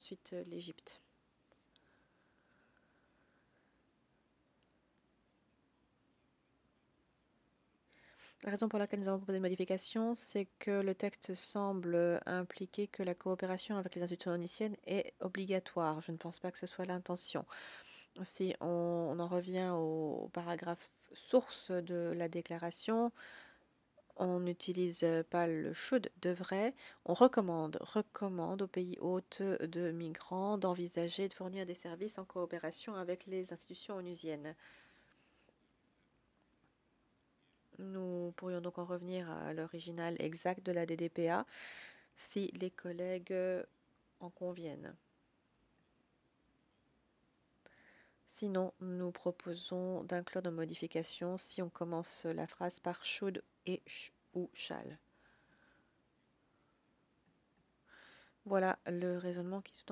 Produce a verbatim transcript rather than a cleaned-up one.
ensuite euh, l'Égypte. La raison pour laquelle nous avons proposé une modification, c'est que le texte semble impliquer que la coopération avec les institutions oniciennes est obligatoire. Je ne pense pas que ce soit l'intention. Si on, on en revient au paragraphe source de la déclaration, on n'utilise pas le should, devrait, on recommande, recommande aux pays hôtes de migrants d'envisager de fournir des services en coopération avec les institutions onusiennes. Nous pourrions donc en revenir à l'original exact de la D D P A si les collègues en conviennent. Sinon, nous proposons d'inclure nos modifications si on commence la phrase par should et sh ou shall. Voilà le raisonnement qui se